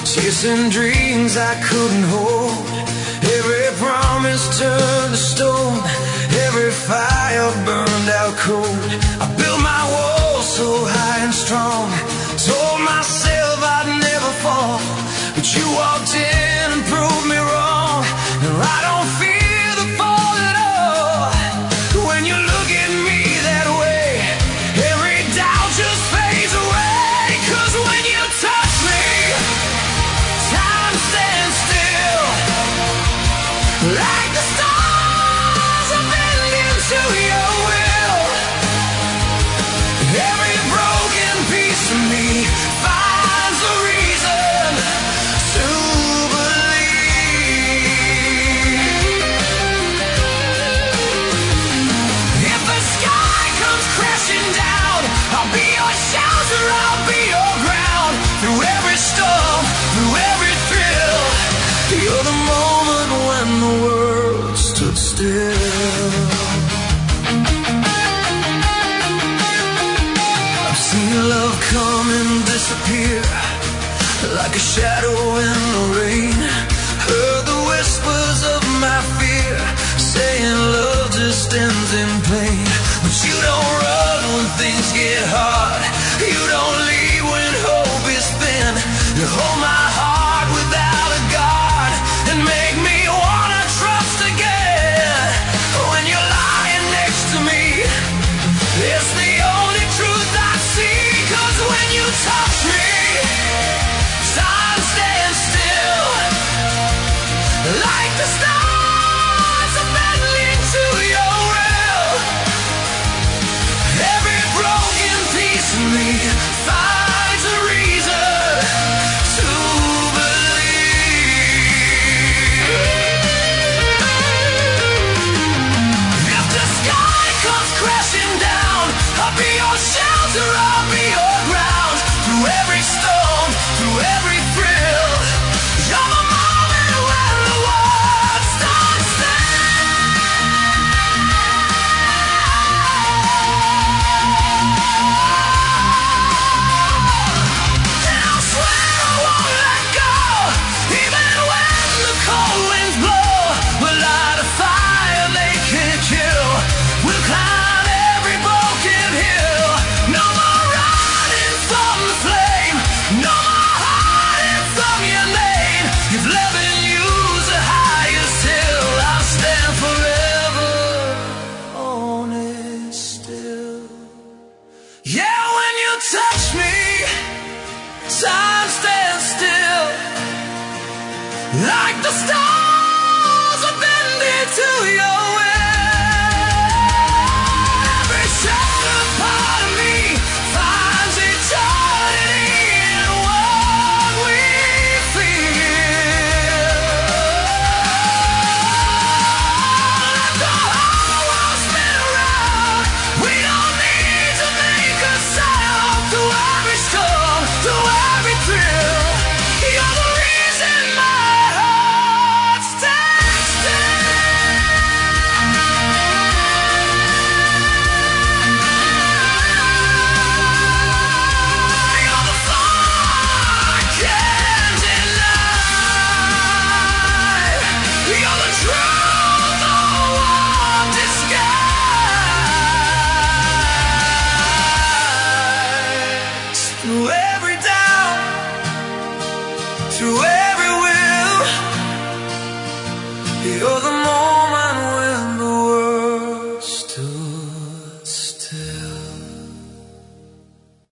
chasing dreams I couldn't hold. Every promise turned to stone, every fire burned out cold. I built my walls so high and strong, told myself I'd never fall, but you walked in and proved me wrong. And I don't fear the fall at all. When you look at me that way, every doubt just fades away. 'Cause when you touch me, time stands still, like the stars are bending to your will. Every broken piece of me finds a reason to believe. If the sky comes crashing down, I'll be your shelter, I'll be your ground. Through every storm, through every thrill, you're the moment when the world stood still. I've seen love come and disappear, like a shadow in the rain. Heard the whispers of my fear, saying love just ends in pain. But you don't run when things get hard, you don't leave when hope is thin. You hold my heart without a guard and make me wanna trust again. When you're lying next to me, it's the only truth I see. 'Cause when you touch me, time stands still, like the stars are bending to your will. Every broken piece of me finds a reason to believe. If the sky comes crashing down, I'll be your shelter, I'll be your ground. Through every storm, through every thrill, you're the moment when the world starts still. And I'll swear I won't let go, even when the cold winds blow. We'll light a fire they can't kill, we'll climb every broken hill. No more running from the flame, no more hiding from your name. You've left and used the highest hill, I'll stand forever on it still. Yeah, when you touch me, time stands still, like the stars are bending to your